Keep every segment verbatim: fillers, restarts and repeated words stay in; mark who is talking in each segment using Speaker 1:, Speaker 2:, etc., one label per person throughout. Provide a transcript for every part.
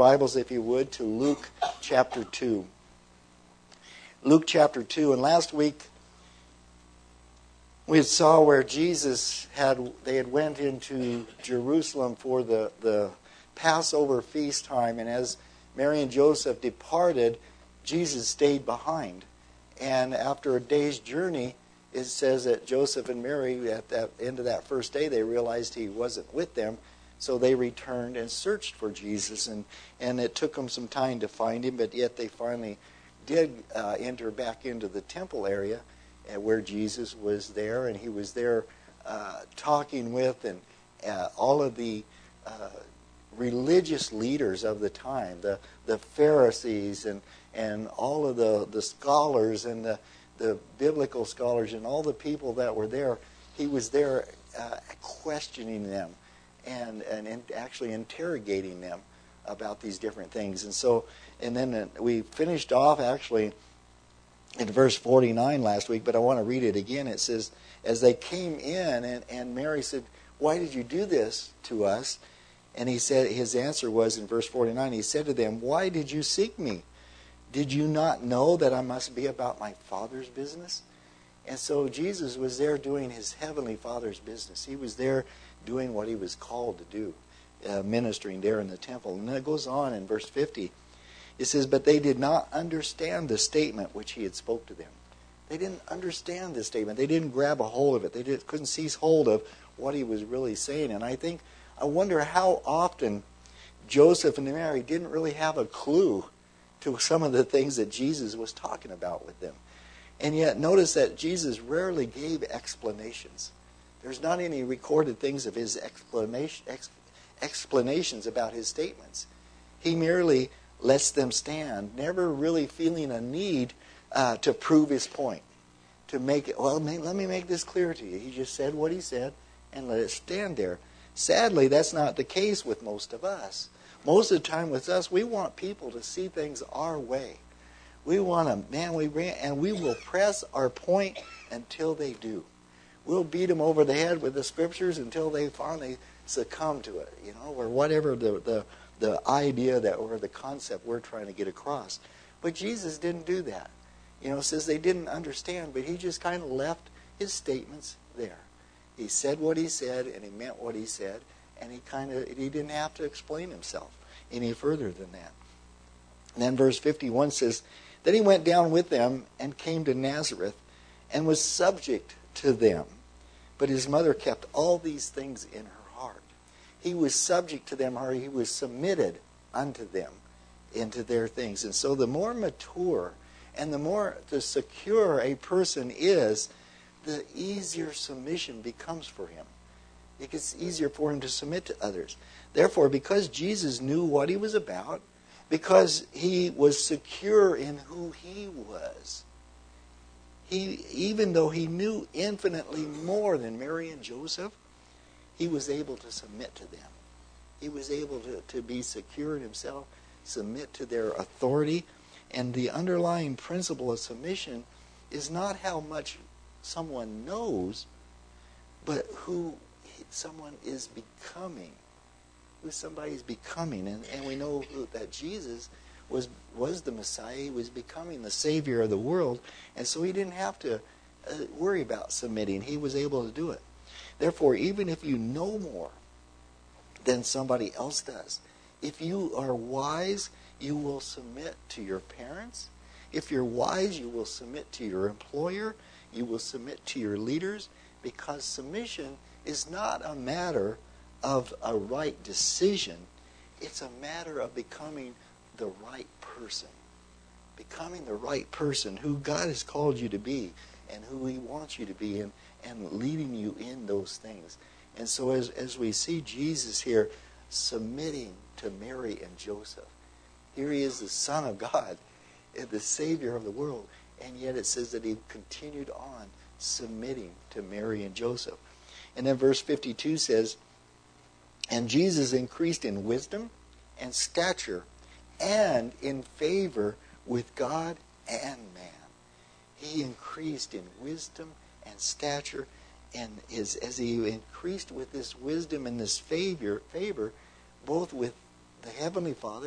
Speaker 1: Bibles, if you would, to Luke chapter two. Luke chapter two. And last week we saw where Jesus had, they had went into Jerusalem for the, the Passover feast time. And as Mary and Joseph departed, Jesus stayed behind. And after a day's journey, it says that Joseph and Mary, at the end of that first day, they realized he wasn't with them. So they returned and searched for Jesus. And, and it took them some time to find him, but yet they finally did uh, enter back into the temple area uh, where Jesus was there. And he was there uh, talking with and uh, all of the uh, religious leaders of the time, the, the Pharisees and, and all of the, the scholars and the the biblical scholars and all the people that were there. He was there uh, questioning them and, and and actually interrogating them about these different things. And so, and then we finished off actually in verse forty-nine last week, but I want to read it again. It says, as they came in, and, and Mary said, "Why did you do this to us?" And he said, his answer was in verse forty-nine, he said to them, "Why did you seek me? Did you not know that I must be about my Father's business?" And so Jesus was there doing his heavenly Father's business. He was there doing what he was called to do, uh, ministering there in the temple. And then it goes on in verse fifty. It says, "But they did not understand the statement which he had spoke to them." They didn't understand this statement. They didn't grab a hold of it. They did, couldn't seize hold of what he was really saying. And I think, I wonder how often Joseph and Mary didn't really have a clue to some of the things that Jesus was talking about with them. And yet notice that Jesus rarely gave explanations. There's not any recorded things of his explanation, ex, explanations about his statements. He merely lets them stand, never really feeling a need uh, to prove his point. To make it, well, let me make this clear to you. He just said what he said and let it stand there. Sadly, that's not the case with most of us. Most of the time with us, we want people to see things our way. We want to, man, we and we will press our point until they do. We'll beat them over the head with the scriptures until they finally succumb to it, you know, or whatever the the, the idea that or the concept we're trying to get across. But Jesus didn't do that. You know, it says they didn't understand, but he just kind of left his statements there. He said what he said, and he meant what he said. And he kind of he didn't have to explain himself any further than that. And then verse fifty-one says, "Then he went down with them and came to Nazareth and was subject to them. But his mother kept all these things in her heart." He was subject to them, or he was submitted unto them into their things. And so the more mature and the more the secure a person is, the easier submission becomes for him. It gets easier for him to submit to others. Therefore, because Jesus knew what he was about, because he was secure in who he was, he, even though he knew infinitely more than Mary and Joseph, he was able to submit to them. He was able to, to be secure in himself, submit to their authority. And the underlying principle of submission is not how much someone knows, but who someone is becoming, who somebody is becoming. And, and we know that Jesus was was the Messiah. He was becoming the Savior of the world. And so he didn't have to uh, worry about submitting. He was able to do it. Therefore, even if you know more than somebody else does, if you are wise, you will submit to your parents. If you're wise, you will submit to your employer. You will submit to your leaders, because submission is not a matter of a right decision. It's a matter of becoming the right person. Becoming the right person who God has called you to be and who he wants you to be, and, and leading you in those things. And so as, as we see Jesus here submitting to Mary and Joseph, here he is, the Son of God, the Savior of the world, and yet it says that he continued on submitting to Mary and Joseph. And then verse fifty-two says, "And Jesus increased in wisdom and stature and in favor with God and man." He increased in wisdom and stature, and as, as he increased with this wisdom and this favor, favor, both with the Heavenly Father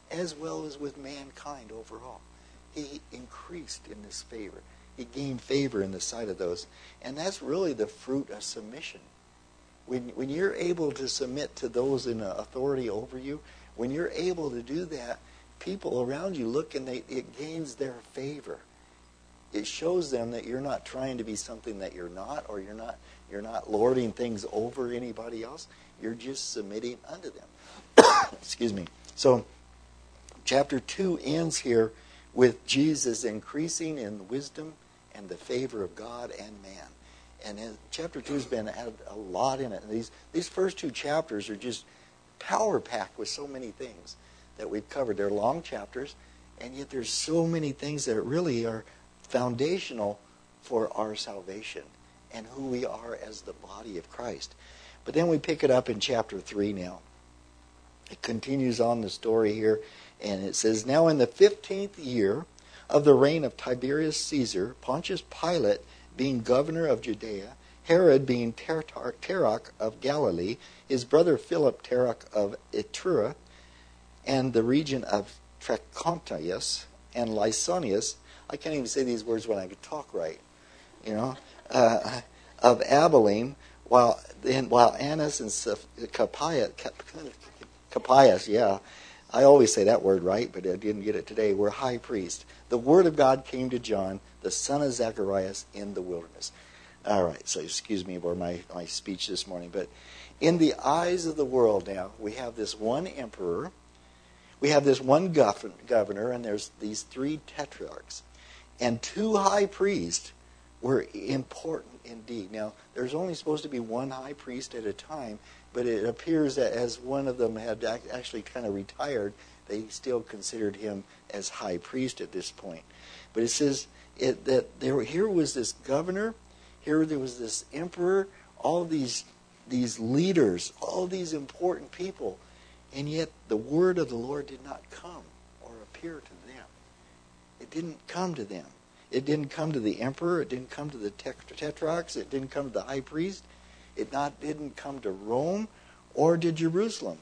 Speaker 1: as well as with mankind overall. He increased in this favor. He gained favor in the sight of those. And that's really the fruit of submission. When, when you're able to submit to those in authority over you, when you're able to do that, people around you look and they, it gains their favor. It shows them that you're not trying to be something that you're not, or you're not you're not lording things over anybody else. You're just submitting unto them. Excuse me. So chapter two ends here with Jesus increasing in wisdom and the favor of God and man. And in, chapter two has been added a lot in it. And these these first two chapters are just power packed with so many things that we've covered. They're long chapters, and yet there's so many things that really are foundational for our salvation and who we are as the body of Christ. But then we pick it up in chapter three now. It continues on the story here, and it says, Now in the fifteenth year of the reign of Tiberius Caesar, Pontius Pilate being governor of Judea, Herod being Tetrarch of Galilee, his brother Philip Tetrarch of Iturea, and the region of Trachonitis and Lysanias, I can't even say these words when I could talk right, you know, uh, of Abilene, while then while Annas and Capias, Capias, yeah, I always say that word right, but I didn't get it today, were high priests. The word of God came to John, the son of Zacharias, in the wilderness. All right, so excuse me for my, my speech this morning, but in the eyes of the world now, we have this one emperor, we have this one governor, and there's these three tetrarchs. And two high priests were important indeed. Now, there's only supposed to be one high priest at a time, but it appears that as one of them had actually kind of retired, they still considered him as high priest at this point. But it says it, that there here was this governor, here there was this emperor, all these these leaders, all these important people, and yet the word of the Lord did not come or appear to them. It didn't come to them. It didn't come to the emperor. It didn't come to the tetrarchs. It didn't come to the high priest. It not didn't come to Rome or to Jerusalem.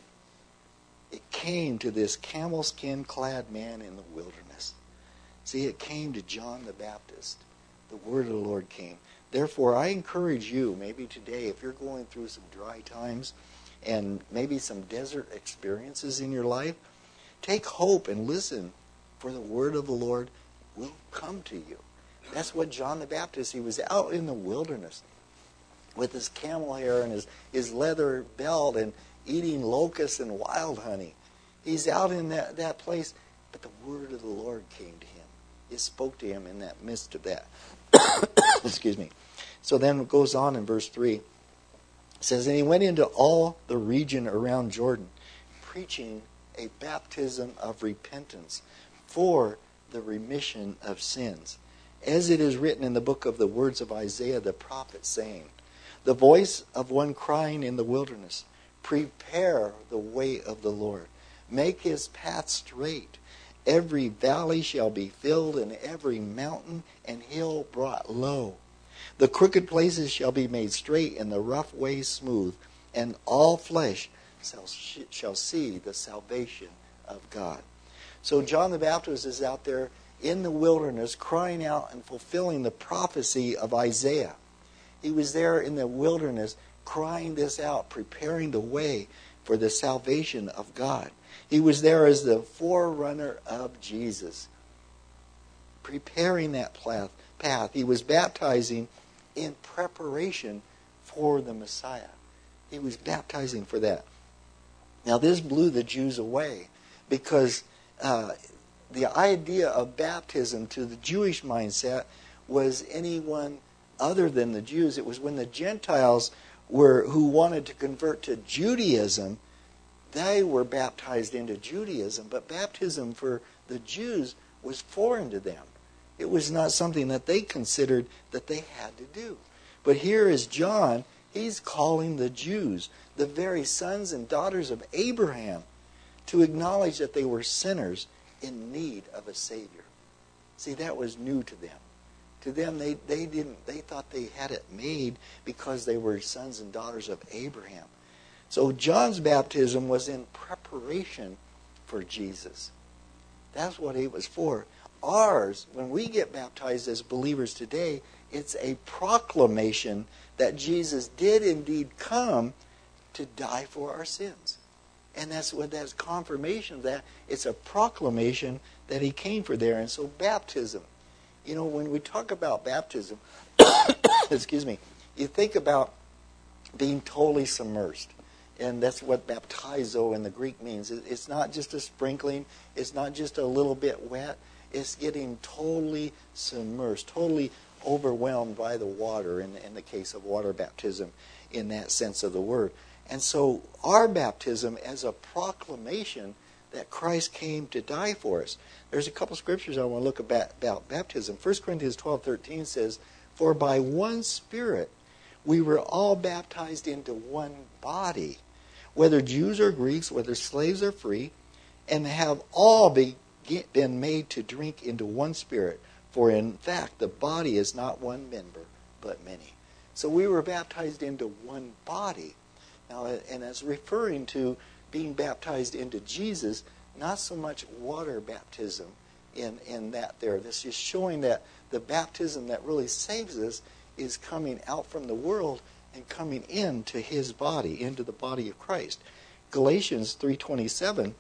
Speaker 1: It came to this camel skin clad man in the wilderness. See, it came to John the Baptist. The word of the Lord came. Therefore, I encourage you, maybe today, if you're going through some dry times and maybe some desert experiences in your life, take hope and listen, for the word of the Lord will come to you. That's what John the Baptist, he was out in the wilderness with his camel hair and his, his leather belt and eating locusts and wild honey. He's out in that, that place, but the word of the Lord came to him. It spoke to him in that midst of that. Excuse me. So then it goes on in verse three. It says, And he went into all the region around Jordan, preaching a baptism of repentance for the remission of sins, as it is written in the book of the words of Isaiah the prophet, saying, The voice of one crying in the wilderness, Prepare the way of the Lord, make his path straight. Every valley shall be filled, and every mountain and hill brought low. The crooked places shall be made straight, and the rough ways smooth, and all flesh shall, shall see the salvation of God. So John the Baptist is out there in the wilderness crying out and fulfilling the prophecy of Isaiah. He was there in the wilderness crying this out, preparing the way for the salvation of God. He was there as the forerunner of Jesus, preparing that path. He was baptizing in preparation for the Messiah. He was baptizing for that. Now this blew the Jews away, because uh, the idea of baptism to the Jewish mindset was anyone other than the Jews. It was when the Gentiles were who wanted to convert to Judaism, they were baptized into Judaism, but baptism for the Jews was foreign to them. It was not something that they considered that they had to do. But here is John, he's calling the Jews, the very sons and daughters of Abraham, to acknowledge that they were sinners in need of a Savior. See, that was new to them. To them, they, they didn't they thought they had it made because they were sons and daughters of Abraham. So John's baptism was in preparation for Jesus. That's what it was for. Ours, when we get baptized as believers today, it's a proclamation that Jesus did indeed come to die for our sins. And that's what that's confirmation of that. It's a proclamation that he came for there. And so baptism, you know, when we talk about baptism, excuse me, you think about being totally submersed. And that's what baptizo in the Greek means. It's not just a sprinkling. It's not just a little bit wet. It's getting totally submersed, totally overwhelmed by the water in, in the case of water baptism in that sense of the word. And so our baptism as a proclamation that Christ came to die for us. There's a couple scriptures I want to look about, about baptism. First Corinthians twelve thirteen says, "For by one Spirit we were all baptized into one body, whether Jews or Greeks, whether slaves or free, and have all be, been made to drink into one Spirit. For in fact, the body is not one member, but many." So we were baptized into one body. Now, and as referring to being baptized into Jesus, not so much water baptism in, in that there. This is showing that the baptism that really saves us is coming out from the world and coming into his body, into the body of Christ. Galatians three twenty-seven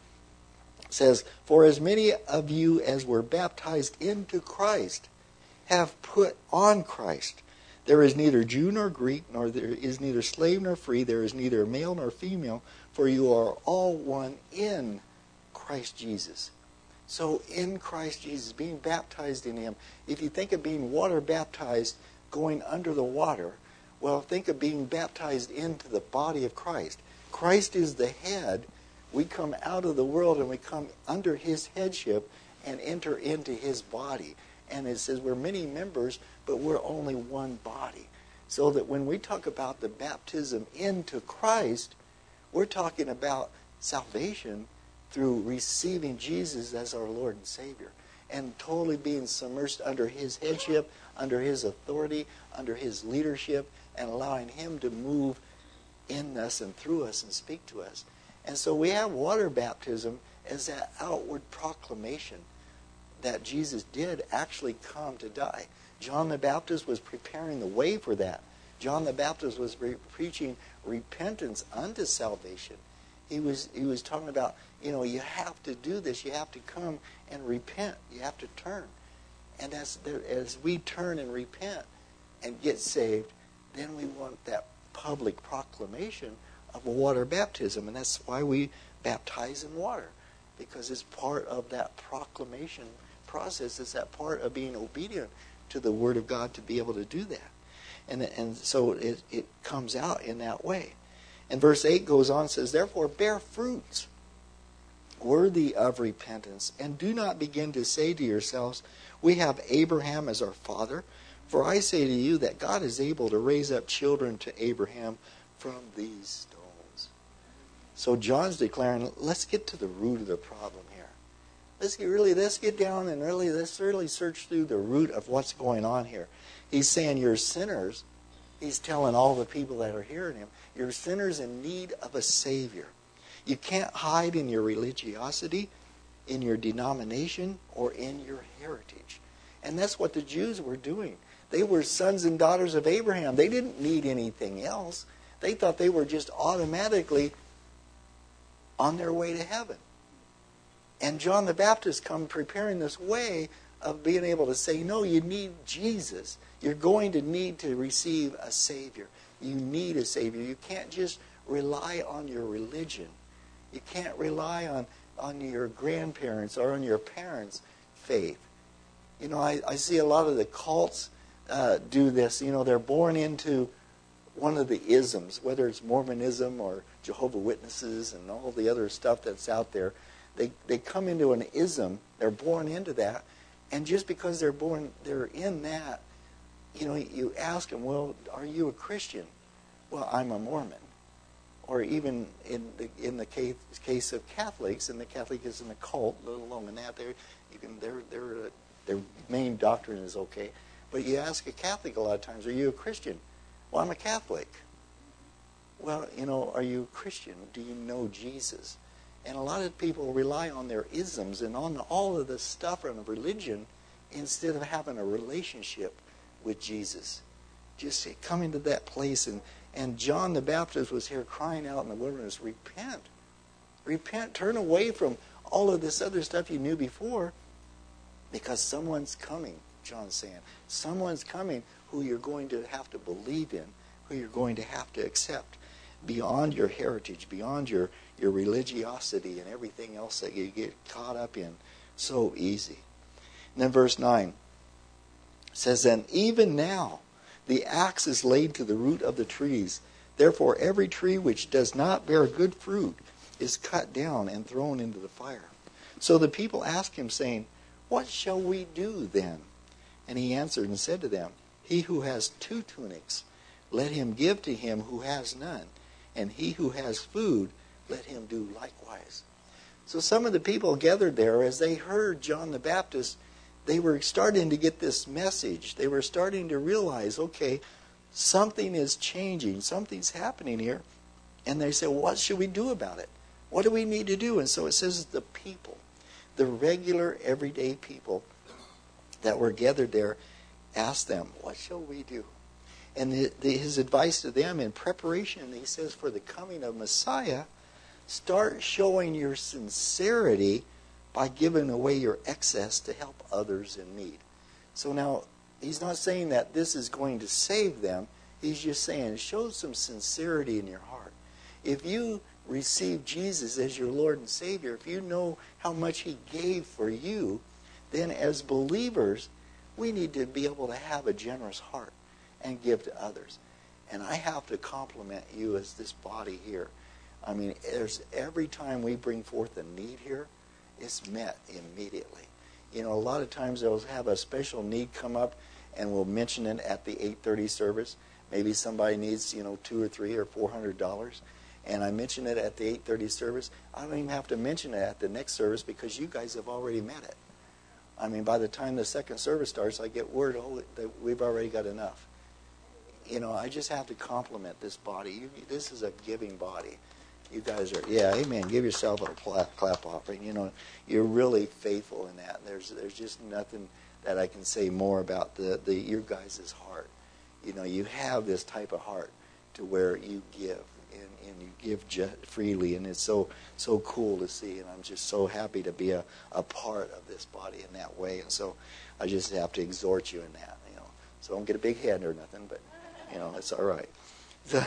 Speaker 1: says, "For as many of you as were baptized into Christ have put on Christ. There is neither Jew nor Greek, nor there is neither slave nor free, there is neither male nor female, for you are all one in Christ Jesus." So in Christ Jesus, being baptized in him, if you think of being water baptized, going under the water, well, think of being baptized into the body of Christ. Christ is the head. We come out of the world and we come under his headship and enter into his body. And it says we're many members, but we're only one body. So that when we talk about the baptism into Christ, we're talking about salvation through receiving Jesus as our Lord and Savior. And totally being submersed under his headship, under his authority, under his leadership, and allowing him to move in us and through us and speak to us. And so we have water baptism as that outward proclamation that Jesus did actually come to die. John the Baptist was preparing the way for that. John the Baptist was re- preaching repentance unto salvation. He was he was talking about, you know, you have to do this. You have to come and repent. You have to turn. And as as we turn and repent and get saved, then we want that public proclamation of a water baptism. And that's why we baptize in water, because it's part of that proclamation process. It's that part of being obedient to the Word of God to be able to do that. And, and so it, it comes out in that way. And verse eight goes on and says, "Therefore bear fruits worthy of repentance, and do not begin to say to yourselves, we have Abraham as our father. For I say to you that God is able to raise up children to Abraham from these stones." So John's declaring, let's get to the root of the problem here. Let's get really, let's get down and really, let's really search through the root of what's going on here. He's saying you're sinners. He's telling all the people that are hearing him, you're sinners in need of a Savior. You can't hide in your religiosity, in your denomination, or in your heritage. And that's what the Jews were doing. They were sons and daughters of Abraham. They didn't need anything else. They thought they were just automatically on their way to heaven. And John the Baptist come preparing this way of being able to say, no, you need Jesus. You're going to need to receive a Savior. You need a Savior. You can't just rely on your religion. You can't rely on, on your grandparents or on your parents' faith. You know, I, I see a lot of the cults uh, do this. You know, they're born into one of the isms, whether it's Mormonism or Jehovah's Witnesses and all the other stuff that's out there. They they come into an ism. They're born into that. And just because they're born, they're in that, you know, you ask them, well, are you a Christian? Well, I'm a Mormon. Or even in the in the case, case of Catholics, and the Catholicism, a cult, let alone in that, they're, you can, they're, they're, their main doctrine is okay. But you ask a Catholic a lot of times, are you a Christian? Well, I'm a Catholic. Well, you know, are you a Christian? Do you know Jesus? And a lot of people rely on their isms and on all of the stuff of religion instead of having a relationship with Jesus. Just coming to that place. And, and John the Baptist was here crying out in the wilderness, repent. Repent. Turn away from all of this other stuff you knew before, because someone's coming, John's saying. Someone's coming who you're going to have to believe in, who you're going to have to accept beyond your heritage, beyond your, your religiosity and everything else that you get caught up in so easy. And then verse nine says, and even now the axe is laid to the root of the trees. Therefore every tree which does not bear good fruit is cut down and thrown into the fire. So the people asked him, saying, what shall we do then? And he answered and said to them, he who has two tunics, let him give to him who has none. And he who has food, let him do likewise. So some of the people gathered there, as they heard John the Baptist, they were starting to get this message. They were starting to realize, okay, something is changing. Something's happening here. And they said, well, what should we do about it? What do we need to do? And so it says the people, the regular, everyday people that were gathered there, asked them, what shall we do? And the, the, his advice to them in preparation, he says, for the coming of Messiah, start showing your sincerity by giving away your excess to help others in need. So now, he's not saying that this is going to save them. He's just saying, show some sincerity in your heart. If you receive Jesus as your Lord and Savior, if you know how much he gave for you, then as believers, we need to be able to have a generous heart and give to others. And I have to compliment you as this body here. I mean, there's every time we bring forth a need here, it's met immediately. You know, a lot of times they'll have a special need come up and we'll mention it at the eight thirty service. Maybe somebody needs, you know, two or three or four hundred dollars. And I mention it at the eight thirty service. I don't even have to mention it at the next service because you guys have already met it. I mean, by the time the second service starts, I get word oh, that we've already got enough. You know, I just have to compliment this body. You, this is a giving body. You guys are, yeah, amen. Give yourself a clap, clap offering. You know, you're really faithful in that. There's there's just nothing that I can say more about the, the your guys' heart. You know, you have this type of heart to where you give and, and you give ju- freely, and it's so so cool to see. And I'm just so happy to be a, a part of this body in that way. And so I just have to exhort you in that. You know, so don't get a big head or nothing, but you know, it's all right. So,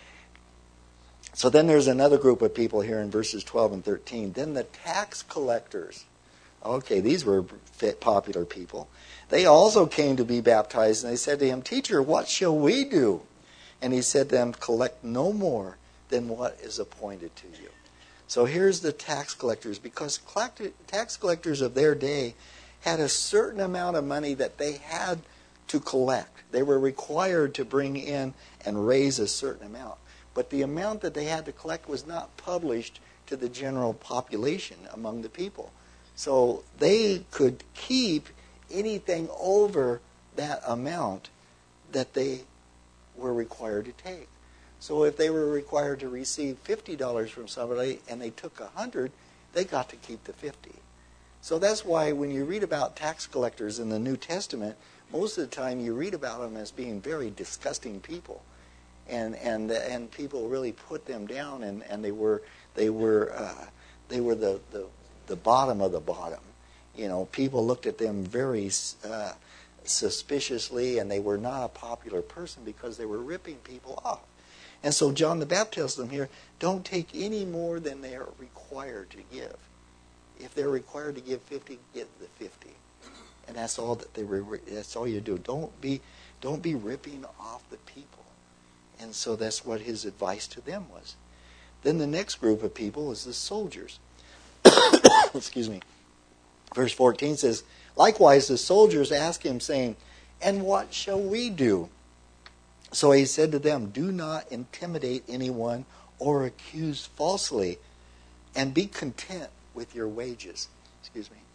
Speaker 1: so then there's another group of people here in verses twelve and thirteen. Then the tax collectors. Okay, these were fit, popular people. They also came to be baptized, and they said to him, Teacher, what shall we do? And he said to them, collect no more than what is appointed to you. So here's the tax collectors, because tax collectors of their day had a certain amount of money that they had to collect. They were required to bring in and raise a certain amount. But the amount that they had to collect was not published to the general population among the people. So they could keep anything over that amount that they were required to take. So if they were required to receive fifty dollars from somebody and they took one hundred dollars, they got to keep the fifty dollars. So that's why when you read about tax collectors in the New Testament, most of the time you read about them as being very disgusting people. And and and people really put them down, and, and they were they were uh, they were the, the the bottom of the bottom. You know, people looked at them very uh, suspiciously, and they were not a popular person because they were ripping people off. And so John the Baptist tells them here, don't take any more than they are required to give. If they're required to give fifty, give the fifty, and that's all that they were. That's all you do. Don't be don't be ripping off the people. And so that's what his advice to them was. Then the next group of people is the soldiers. Excuse me. Verse fourteen says, likewise the soldiers asked him, saying, and what shall we do? So he said to them, do not intimidate anyone or accuse falsely, and be content with your wages. Excuse me.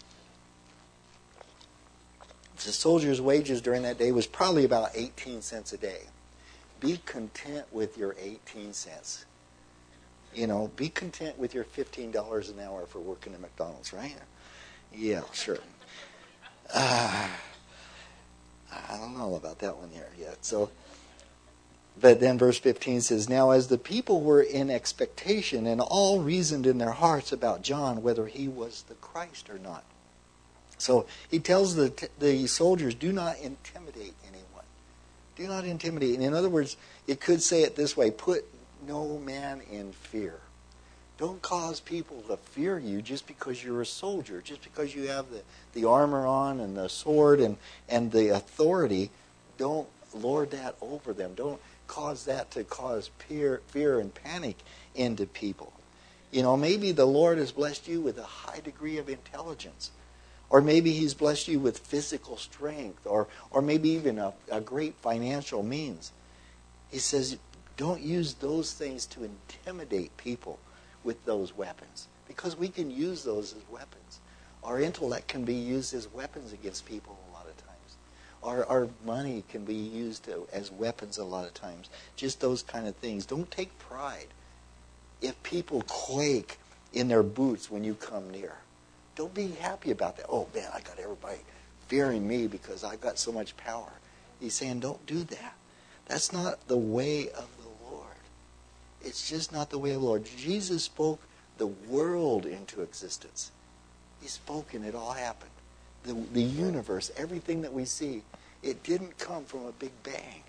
Speaker 1: The soldiers' wages during that day was probably about eighteen cents a day. Be content with your eighteen cents. You know, be content with your fifteen dollars an hour for working at McDonald's, right? Yeah, sure. Uh, I don't know about that one here yet. So, but then verse fifteen says, "Now as the people were in expectation and all reasoned in their hearts about John, whether he was the Christ or not." So he tells the the soldiers, do not intimidate anyone. Do not intimidate. And in other words, it could say it this way, put no man in fear. Don't cause people to fear you just because you're a soldier, just because you have the, the armor on and the sword and, and the authority. Don't lord that over them. Don't cause that to cause fear, fear and panic into people. You know, maybe the Lord has blessed you with a high degree of intelligence. Or maybe he's blessed you with physical strength, or, or maybe even a, a great financial means. He says, don't use those things to intimidate people with those weapons, because we can use those as weapons. Our intellect can be used as weapons against people a lot of times. Our, our money can be used to, as weapons a lot of times. Just those kind of things. Don't take pride if people quake in their boots when you come near. Don't be happy about that. Oh, man, I got everybody fearing me because I got so much power. He's saying, don't do that. That's not the way of the Lord. It's just not the way of the Lord. Jesus spoke the world into existence. He spoke and it all happened. The, the universe, everything that we see, it didn't come from a big bang.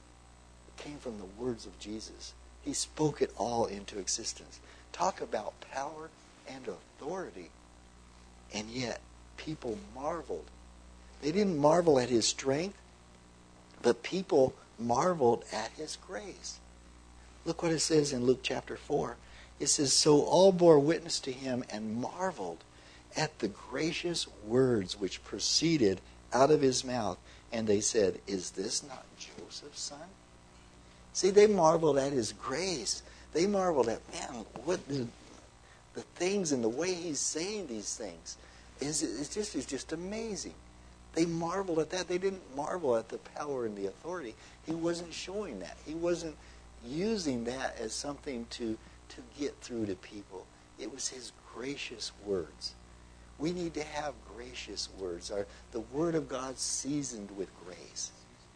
Speaker 1: It came from the words of Jesus. He spoke it all into existence. Talk about power and authority. And yet, people marveled. They didn't marvel at his strength, but people marveled at his grace. Look what it says in Luke chapter four. It says, "So all bore witness to him and marveled at the gracious words which proceeded out of his mouth. And they said, is this not Joseph's son?" See, they marveled at his grace. They marveled at, man, what the, the things and the way he's saying these things. Is it's just it's just amazing. They marveled at that. They didn't marvel at the power and the authority. He wasn't showing that. He wasn't using that as something to, to get through to people. It was his gracious words. We need to have gracious words. Our, the Word of God seasoned with grace.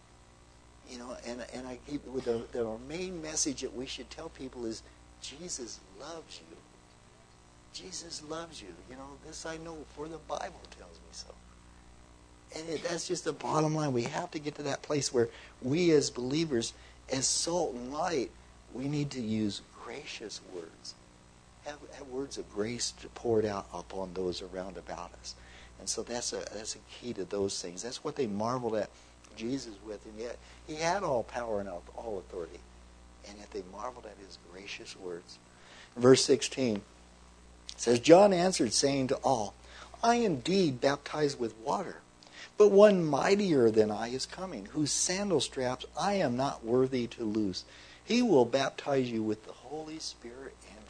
Speaker 1: You know, and and I keep with the, the our main message that we should tell people is Jesus loves you. Jesus loves you. You know, this I know, for the Bible tells me so. And it, that's just the bottom line. We have to get to that place where we as believers, as salt and light, we need to use gracious words. Have, have words of grace poured out upon those around about us. And so that's a that's a key to those things. That's what they marveled at Jesus with. And yet he had all power and all authority. And yet they marveled at his gracious words. Verse sixteen. It says, "John answered, saying to all, I indeed baptize with water, but one mightier than I is coming, whose sandal straps I am not worthy to loose. He will baptize you with the Holy Spirit and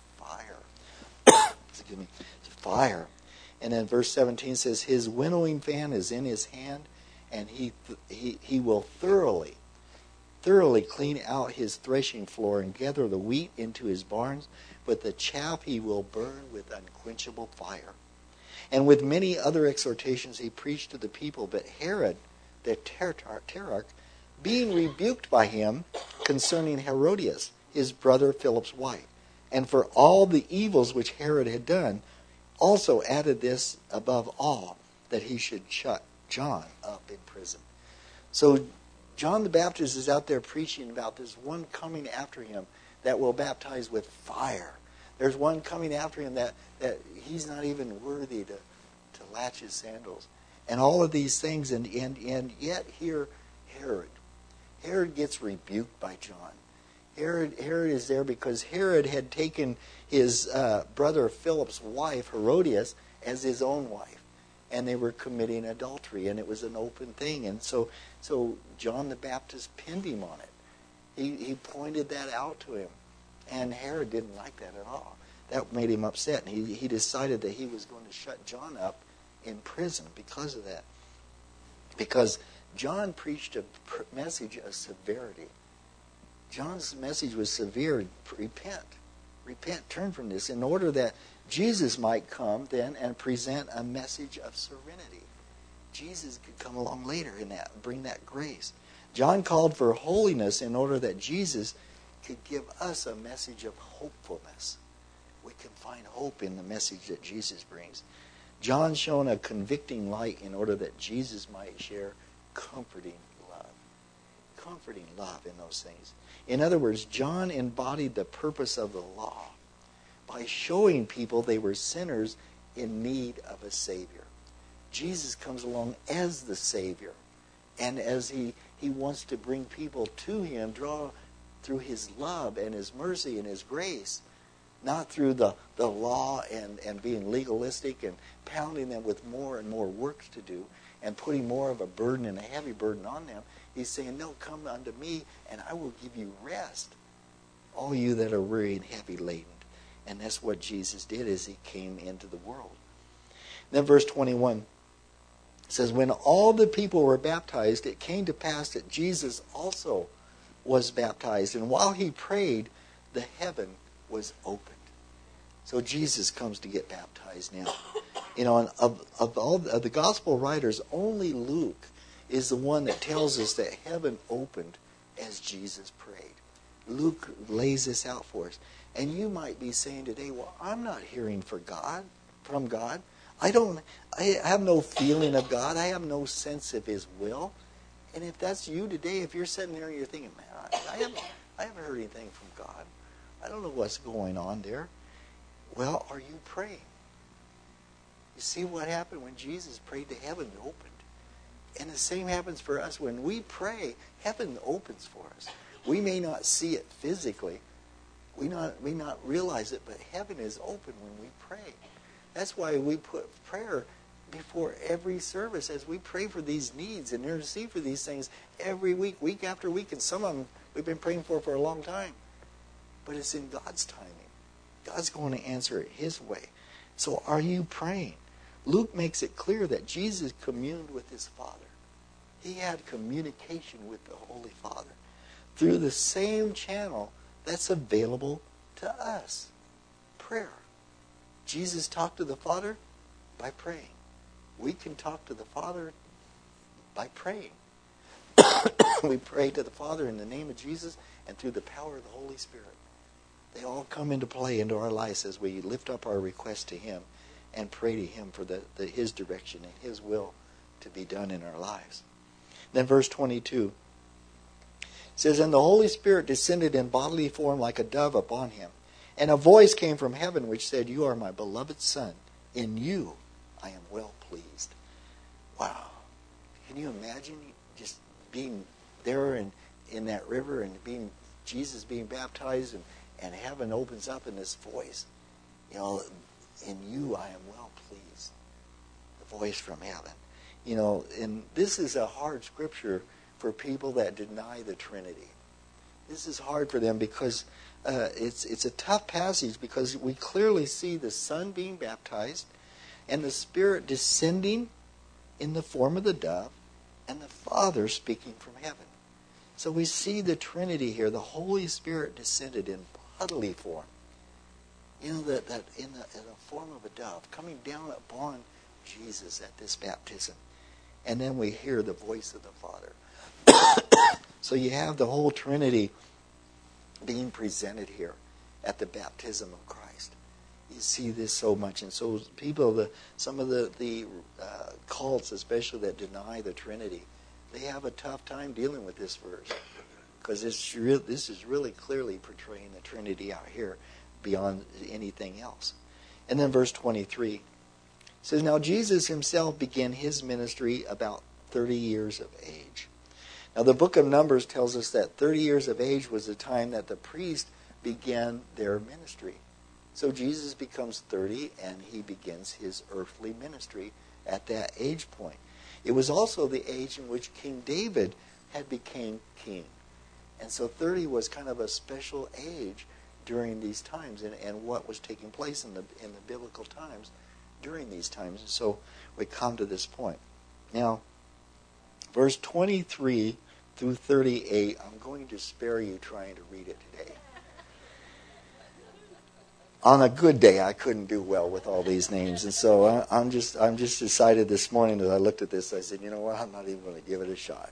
Speaker 1: fire." Excuse me. Fire. And then verse seventeen says, "His winnowing fan is in his hand, and he he he will thoroughly, thoroughly clean out his threshing floor and gather the wheat into his barns, but the chaff he will burn with unquenchable fire." And with many other exhortations he preached to the people. But Herod, the tetrarch, being rebuked by him concerning Herodias, his brother Philip's wife, and for all the evils which Herod had done, also added this above all, that he should shut John up in prison. So John the Baptist is out there preaching about this one coming after him that will baptize with fire. There's one coming after him that, that he's not even worthy to, to latch his sandals. And all of these things, and, and, and yet here Herod. Herod gets rebuked by John. Herod, Herod is there because Herod had taken his uh, brother Philip's wife, Herodias, as his own wife. And they were committing adultery, and it was an open thing. And so, so John the Baptist pinned him on it. He, he pointed that out to him. And Herod didn't like that at all. That made him upset. And he, he decided that he was going to shut John up in prison because of that. Because John preached a message of severity. John's message was severe. Repent. Repent, turn from this, in order that Jesus might come then and present a message of serenity. Jesus could come along later in that, bring that grace. John called for holiness in order that Jesus could give us a message of hopefulness. We can find hope in the message that Jesus brings. John shone a convicting light in order that Jesus might share comforting love. Comforting love in those things. In other words, John embodied the purpose of the law by showing people they were sinners in need of a Savior. Jesus comes along as the Savior. And as he, he wants to bring people to him, draw through his love and his mercy and his grace, not through the, the law and, and being legalistic and pounding them with more and more work to do and putting more of a burden and a heavy burden on them. He's saying, no, come unto me and I will give you rest. All you that are weary and heavy laden. And that's what Jesus did as he came into the world. Then verse twenty-one says, when all the people were baptized, it came to pass that Jesus also was baptized. And while he prayed, the heaven was opened. So Jesus comes to get baptized now. You know, and of, of all of the gospel writers, only Luke is the one that tells us that heaven opened as Jesus prayed. Luke lays this out for us. And you might be saying today, well, I'm not hearing for God, from God. I don't, I have no feeling of God. I have no sense of his will. And if that's you today, if you're sitting there and you're thinking, man, I, I, haven't, I haven't heard anything from God. I don't know what's going on there. Well, are you praying? You see what happened when Jesus prayed, to heaven opened. And the same happens for us. When we pray, heaven opens for us. We may not see it physically. We not we not realize it, but heaven is open when we pray. That's why we put prayer before every service as we pray for these needs and intercede for these things every week, week after week. And some of them we've been praying for for a long time. But it's in God's timing. God's going to answer it his way. So are you praying? Luke makes it clear that Jesus communed with his Father. He had communication with the Holy Father through the same channel that's available to us. Prayer. Jesus talked to the Father by praying. We can talk to the Father by praying. We pray to the Father in the name of Jesus and through the power of the Holy Spirit. They all come into play into our lives as we lift up our request to him and pray to him for the, the his direction and his will to be done in our lives. Then verse twenty-two says, and the Holy Spirit descended in bodily form like a dove upon him. And a voice came from heaven which said, you are my beloved Son. In you I am well pleased. Wow. Can you imagine just being there in, in that river and being Jesus being baptized and, and heaven opens up in this voice? You know, in you I am well pleased. The voice from heaven. You know, and this is a hard scripture for people that deny the Trinity. This is hard for them because uh, it's it's a tough passage because we clearly see the Son being baptized and the Spirit descending in the form of the dove and the Father speaking from heaven. So we see the Trinity here. The Holy Spirit descended in bodily form. You know, that, that in, the, in the form of a dove coming down upon Jesus at this baptism. And then we hear the voice of the Father. So you have the whole Trinity being presented here at the baptism of Christ. You see this so much. And so people, the some of the, the uh, cults, especially that deny the Trinity, they have a tough time dealing with this verse. Because it's re- this is really clearly portraying the Trinity out here beyond anything else. And then verse twenty-three says, now Jesus himself began his ministry about thirty years of age. Now the book of Numbers tells us that thirty years of age was the time that the priest began their ministry. So Jesus becomes thirty and he begins his earthly ministry at that age point. It was also the age in which King David had become king. And so thirty was kind of a special age during these times and, and what was taking place in the in the biblical times during these times. And so we come to this point. Now, verse twenty-three through thirty-eight, I'm going to spare you trying to read it today. on a good day, I couldn't do well with all these names. And so I, I'm just I'm just decided this morning as I looked at this, I said, you know what, I'm not even going to give it a shot.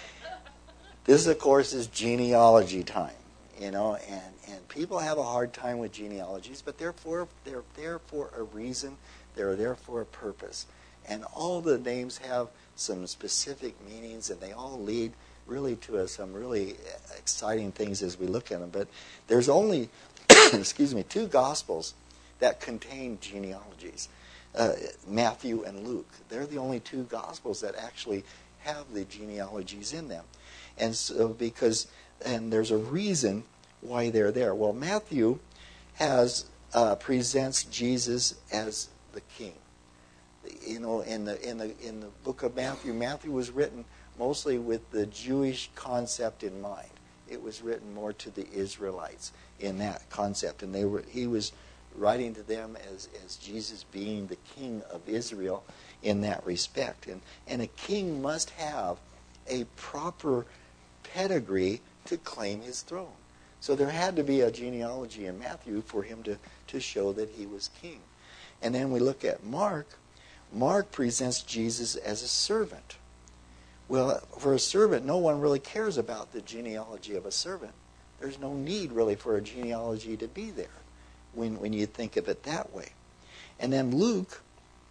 Speaker 1: This, of course, is genealogy time, you know, and, and people have a hard time with genealogies, but they're, for, they're there for a reason. They're there for a purpose. And all the names have some specific meanings, and they all lead really to uh, some really exciting things as we look at them. But there's only, excuse me, two Gospels that contain genealogies, uh, Matthew and Luke. They're the only two Gospels that actually have the genealogies in them. And so because, and there's a reason why they're there. Well, Matthew has, uh, presents Jesus as the king. You know, in the in the in the book of Matthew, Matthew was written mostly with the Jewish concept in mind. It was written more to the Israelites in that concept, and they were he was writing to them as as Jesus being the king of Israel in that respect. And and a king must have a proper pedigree to claim his throne. So there had to be a genealogy in Matthew for him to to show that he was king. And then we look at Mark. Mark presents Jesus as a servant. Well, for a servant, no one really cares about the genealogy of a servant. There's no need really for a genealogy to be there when, when you think of it that way. And then Luke,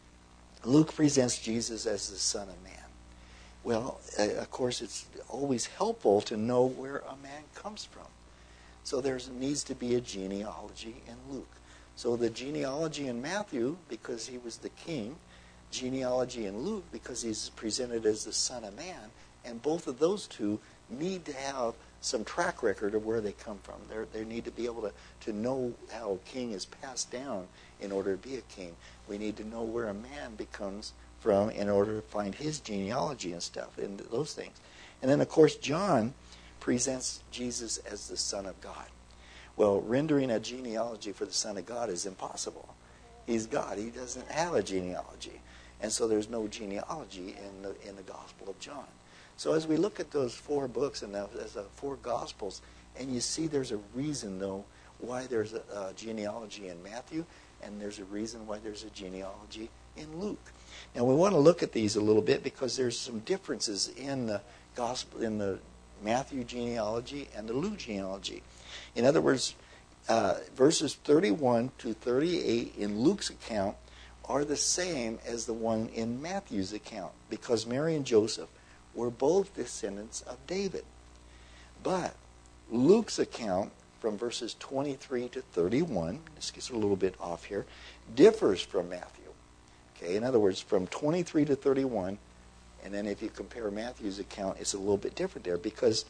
Speaker 1: Luke presents Jesus as the Son of Man. Well, uh, of course, it's always helpful to know where a man comes from. So there needs to be a genealogy in Luke. So the genealogy in Matthew, because he was the king, genealogy in Luke because he's presented as the Son of Man, and both of those two need to have some track record of where they come from. They're, they need to be able to, to know how a king is passed down in order to be a king. We need to know where a man becomes from in order to find his genealogy and stuff, and those things. And then, of course, John presents Jesus as the Son of God. Well, rendering a genealogy for the Son of God is impossible. He's God. He doesn't have a genealogy. And so there's no genealogy in the in the Gospel of John. So as we look at those four books and as the four Gospels, and you see there's a reason, though, why there's a, a genealogy in Matthew, and there's a reason why there's a genealogy in Luke. Now we want to look at these a little bit because there's some differences in the Gospel, in the Matthew genealogy and the Luke genealogy. In other words, uh, verses thirty-one to thirty-eight in Luke's account are the same as the one in Matthew's account because Mary and Joseph were both descendants of David. But Luke's account from verses twenty-three to thirty-one, this gets a little bit off here, differs from Matthew. Okay, in other words, from twenty-three to thirty-one, and then if you compare Matthew's account, it's a little bit different there because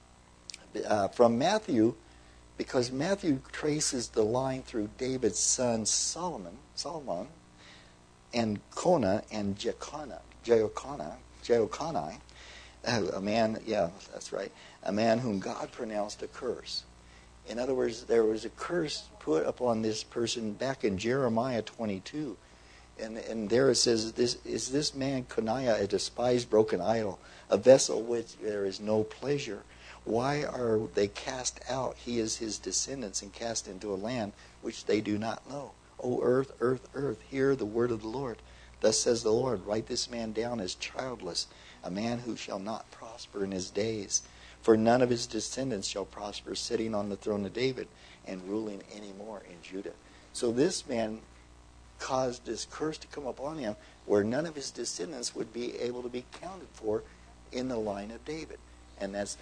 Speaker 1: uh, from Matthew, because Matthew traces the line through David's son Solomon, Solomon, and Kona and Jeconiah, Jehoiachin, Jehoiachin, a man, yeah, that's right, a man whom God pronounced a curse. In other words, there was a curse put upon this person back in Jeremiah twenty-two. And, and there it says, this, is this man Coniah a despised broken idol, a vessel which there is no pleasure? Why are they cast out? He is his descendants and cast into a land which they do not know. O earth, earth, earth, hear the word of the Lord. Thus says the Lord, write this man down as childless, a man who shall not prosper in his days. For none of his descendants shall prosper, sitting on the throne of David and ruling any more in Judah. So this man caused this curse to come upon him where none of his descendants would be able to be counted for in the line of David. And that's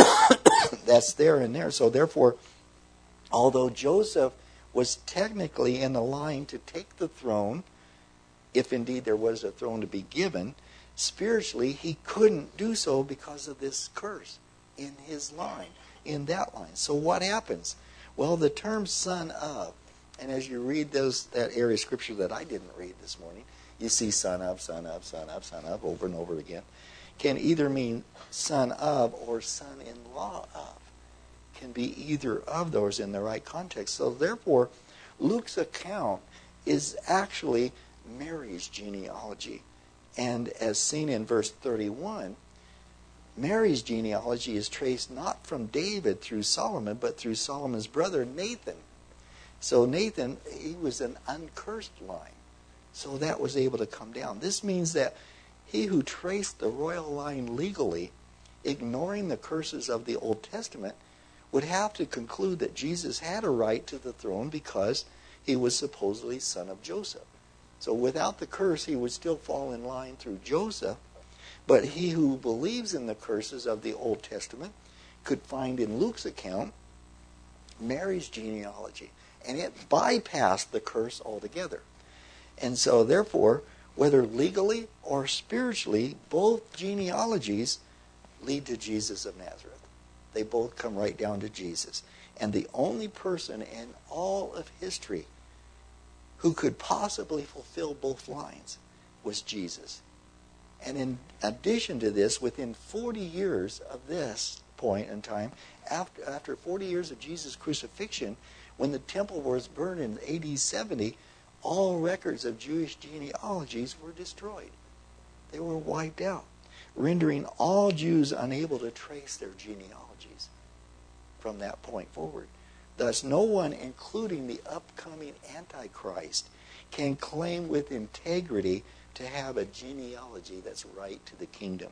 Speaker 1: that's there and there. So therefore, although Joseph was technically in the line to take the throne, if indeed there was a throne to be given, spiritually he couldn't do so because of this curse in his line, in that line. So what happens? Well, the term son of, and as you read those that area of scripture that I didn't read this morning, you see son of, son of, son of, son of over and over again, can either mean son of or son-in-law of. Can be either of those in the right context. So therefore, Luke's account is actually Mary's genealogy. And as seen in verse thirty-one, Mary's genealogy is traced not from David through Solomon, but through Solomon's brother Nathan. So Nathan, he was an uncursed line. So that was able to come down. This means that he who traced the royal line legally, ignoring the curses of the Old Testament, would have to conclude that Jesus had a right to the throne because he was supposedly son of Joseph. So without the curse, he would still fall in line through Joseph. But he who believes in the curses of the Old Testament could find in Luke's account Mary's genealogy. And it bypassed the curse altogether. And so therefore, whether legally or spiritually, both genealogies lead to Jesus of Nazareth. They both come right down to Jesus. And the only person in all of history who could possibly fulfill both lines was Jesus. And in addition to this, within forty years of this point in time, after, after forty years of Jesus' crucifixion, when the temple was burned in A D seventy, all records of Jewish genealogies were destroyed. They were wiped out, rendering all Jews unable to trace their genealogies from that point forward. Thus, no one, including the upcoming Antichrist, can claim with integrity to have a genealogy that's right to the kingdom.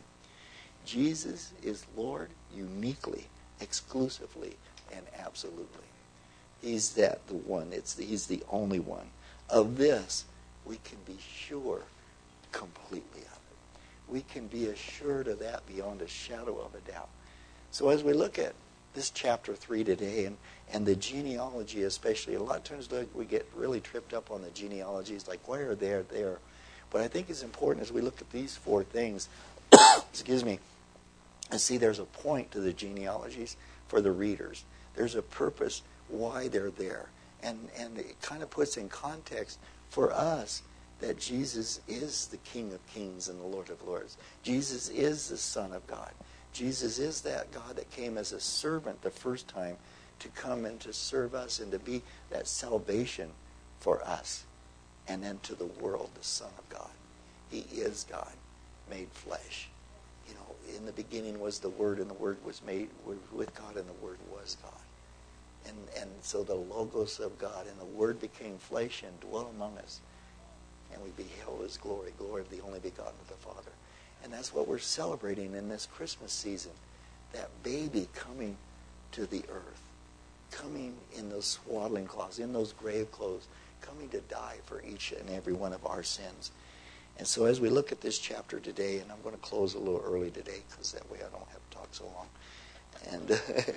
Speaker 1: Jesus is Lord uniquely, exclusively, and absolutely. He's that the one. It's the, he's the only one. Of this, we can be sure completely of it. We can be assured of that beyond a shadow of a doubt. So as we look at this chapter three today, and, and the genealogy especially, a lot of times we get really tripped up on the genealogies, like why are they there? But I think it's important as we look at these four things, excuse me, and see there's a point to the genealogies for the readers. There's a purpose why they're there. And, and it kind of puts in context for us that Jesus is the King of Kings and the Lord of Lords. Jesus is the Son of God. Jesus is that God that came as a servant the first time to come and to serve us and to be that salvation for us. And then to the world, the Son of God. He is God, made flesh. You know, in the beginning was the Word, and the Word was made with God, and the Word was God. And, and so the Logos of God and the Word became flesh and dwelt among us. And we beheld His glory, glory of the only begotten of the Father. And that's what we're celebrating in this Christmas season. That baby coming to the earth. Coming in those swaddling cloths, in those grave clothes. Coming to die for each and every one of our sins. And so as we look at this chapter today, and I'm going to close a little early today because that way I don't have to talk so long. And,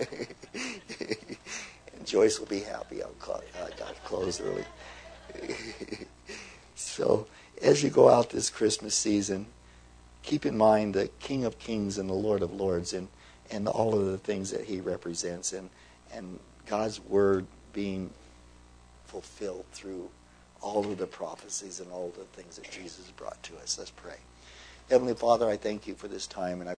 Speaker 1: uh, and Joyce will be happy. I'll call, I got closed early. So as you go out this Christmas season, keep in mind the King of Kings and the Lord of Lords, and, and all of the things that He represents, and, and God's Word being fulfilled through all of the prophecies and all the things that Jesus brought to us. Let's pray. Heavenly Father, I thank You for this time, and I